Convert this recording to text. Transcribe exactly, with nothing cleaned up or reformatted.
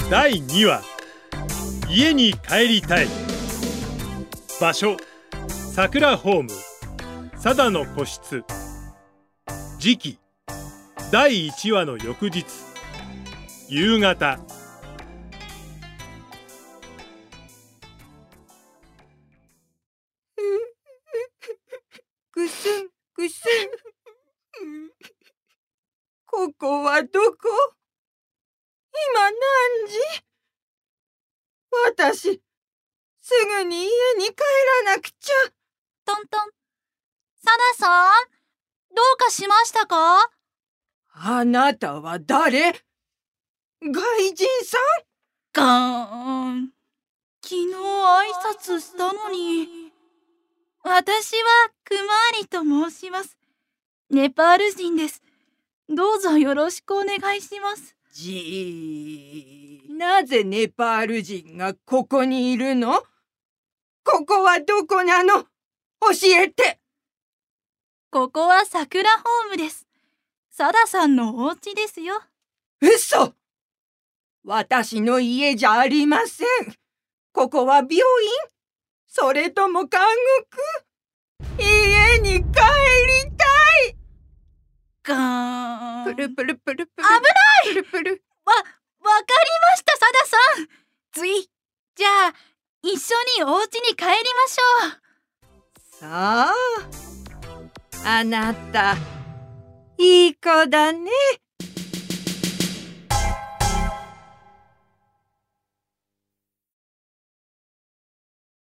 だいにわ、家に帰りたい。場所、さくらホーム、佐田の個室。時期、だいいちわの翌日、夕方。 ぐすんぐすん。ここはどこ？今何時？私、すぐに家に帰らなくちゃ。 トントン。サダさん、どうかしましたか？ あなたは誰？外人さん？ ガーン。昨日挨拶したのに。私はクマーリと申します。ネパール人です。どうぞよろしくお願いします。 じー、なぜネパール人がここにいるの？ここはどこなの？教えて。 ここは桜ホームです。サダさんのお家ですよ。 嘘！私の家じゃありません。ここは病院？それとも監獄？家に帰りたい！ ガーン。 プルプルプルプル。 危ない！ プルプル。 わ、わかりました、サダさん。つい。じゃあ、一緒にお家に帰りましょう。 さあ、あなた、いい子だね。